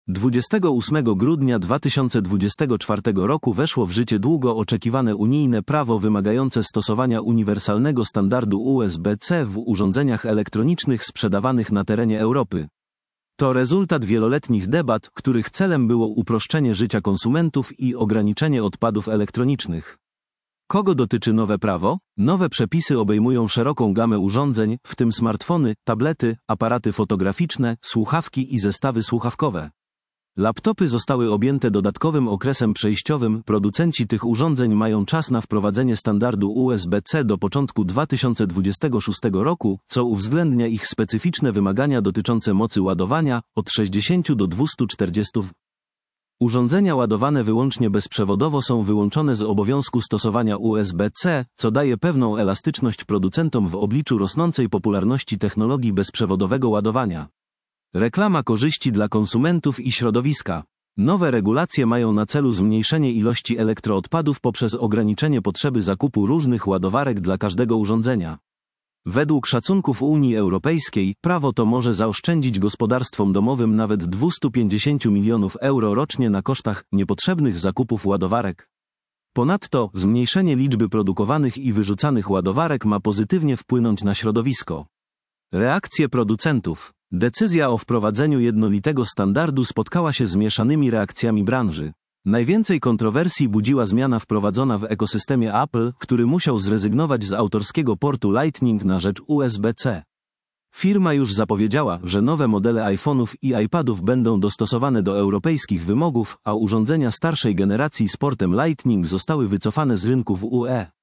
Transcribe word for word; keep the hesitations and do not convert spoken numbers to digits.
dwudziestego ósmego grudnia dwa tysiące dwudziestego czwartego roku weszło w życie długo oczekiwane unijne prawo wymagające stosowania uniwersalnego standardu U S B C w urządzeniach elektronicznych sprzedawanych na terenie Europy. To rezultat wieloletnich debat, których celem było uproszczenie życia konsumentów i ograniczenie odpadów elektronicznych. Kogo dotyczy nowe prawo? Nowe przepisy obejmują szeroką gamę urządzeń, w tym smartfony, tablety, aparaty fotograficzne, słuchawki i zestawy słuchawkowe. Laptopy zostały objęte dodatkowym okresem przejściowym. Producenci tych urządzeń mają czas na wprowadzenie standardu U S B C do początku dwa tysiące dwudziestego szóstego roku, co uwzględnia ich specyficzne wymagania dotyczące mocy ładowania od sześćdziesięciu do dwustu czterdziestu watów. Urządzenia ładowane wyłącznie bezprzewodowo są wyłączone z obowiązku stosowania U S B C, co daje pewną elastyczność producentom w obliczu rosnącej popularności technologii bezprzewodowego ładowania. Reklama korzyści dla konsumentów i środowiska. Nowe regulacje mają na celu zmniejszenie ilości elektroodpadów poprzez ograniczenie potrzeby zakupu różnych ładowarek dla każdego urządzenia. Według szacunków Unii Europejskiej, prawo to może zaoszczędzić gospodarstwom domowym nawet dwieście pięćdziesiąt milionów euro rocznie na kosztach niepotrzebnych zakupów ładowarek. Ponadto, zmniejszenie liczby produkowanych i wyrzucanych ładowarek ma pozytywnie wpłynąć na środowisko. Reakcje producentów. Decyzja o wprowadzeniu jednolitego standardu spotkała się z mieszanymi reakcjami branży. Najwięcej kontrowersji budziła zmiana wprowadzona w ekosystemie Apple, który musiał zrezygnować z autorskiego portu Lightning na rzecz U S B C. Firma już zapowiedziała, że nowe modele iPhone'ów i iPadów będą dostosowane do europejskich wymogów, a urządzenia starszej generacji z portem Lightning zostały wycofane z rynku w U E.